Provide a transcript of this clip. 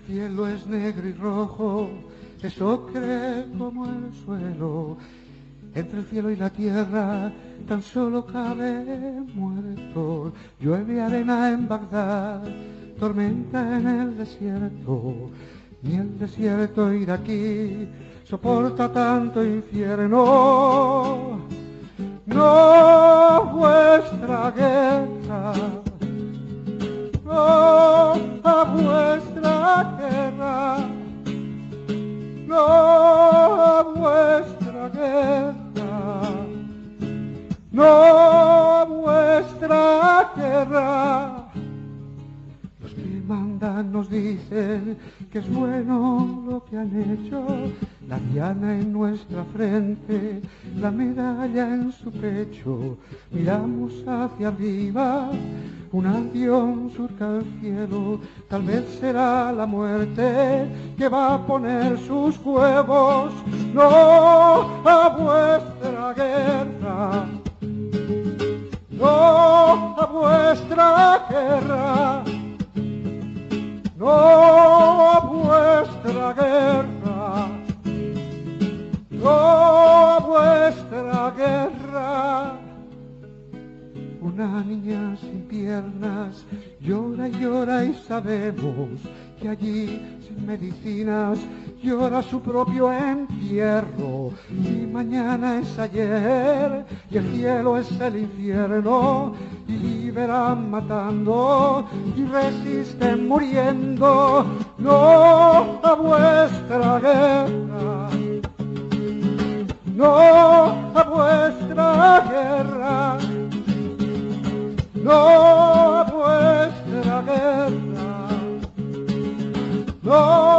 cielo es negro y rojo, eso cree como el suelo. Entre el cielo y la tierra tan solo cabe muerto. Llueve arena en Bagdad, tormenta en el desierto. Ni el desierto iraquí soporta tanto infierno. No vuestra guerra, no a vuestra guerra, no a vuestra guerra, no a vuestra guerra. Los que mandan nos dicen que es bueno lo que han hecho, la diana en nuestra frente, la medalla en su pecho. Miramos hacia arriba, un avión surca el cielo, tal vez será la muerte que va a poner sus huevos. No a vuestra guerra, no a vuestra guerra, no a vuestra guerra, no a vuestra guerra. Una niña sin piernas llora y llora y sabemos que allí sin medicinas llora su propio entierro. Y mañana es ayer y el cielo es el infierno y verán matando y resisten muriendo. No a vuestra guerra, no a vuestra guerra, no a vuestra guerra, no